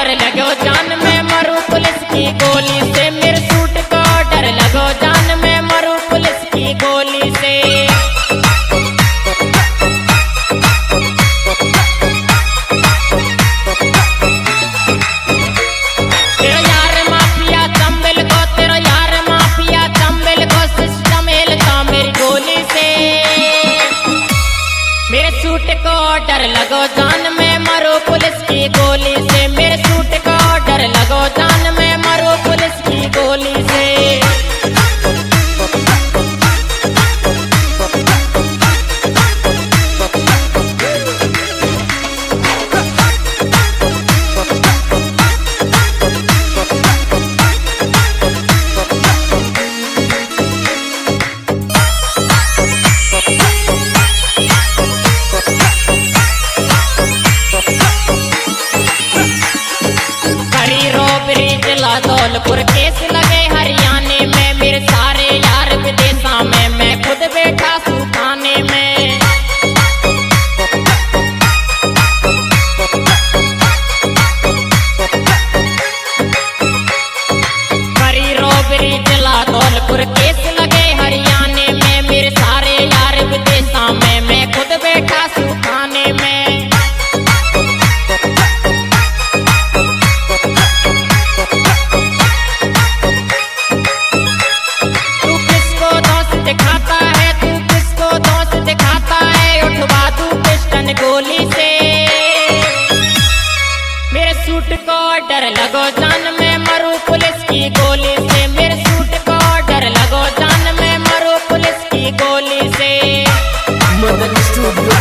डर लगो जान में मरू पुलिस की गोली से। मेरे सूट को डर लगो जान में मरू पुलिस की गोली से। तेरा यार माफिया चंबल को, तेरा यार माफिया चंबल को सिस्टम हिलता मेरी गोली से। मेरे सूट को डर लगो जान में मरो पुलिस की गोली से। मेरे सूट को डर लगो जान में मरो पुलिस की गोली से। धौलपुर केस लगे हरियाणे में। मेरे सारे यार विदेशा में, मैं खुद बैठा सुखाने में। करी रोबरी जिला धौलपुर केस लगे हरियाणे में। मेरे सारे यार विदेशा में, मैं खुद बैठा सुखाने में। गोली से मेरे सूट को डर लगो जान में मरू पुलिस की गोली से। मेरे सूट को डर लगो जान में मरू पुलिस की गोली से। मदन स्टूडियो